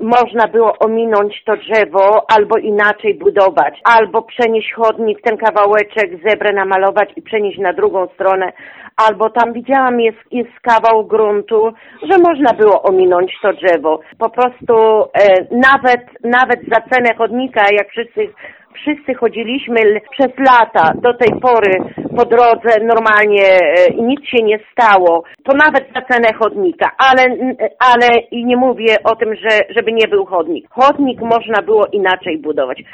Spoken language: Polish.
można było ominąć to drzewo, albo inaczej budować, albo przenieść chodnik, ten kawałeczek zebrę namalować i przenieść na drugą stronę, albo tam widziałam jest kawał gruntu, że można było ominąć to drzewo. Po prostu nawet za cenę chodnika, jak wszyscy chodziliśmy przez lata do tej pory po drodze normalnie i nic się nie stało, to nawet za cenę chodnika, ale i nie mówię o tym, żeby nie był chodnik. Chodnik można było inaczej budować.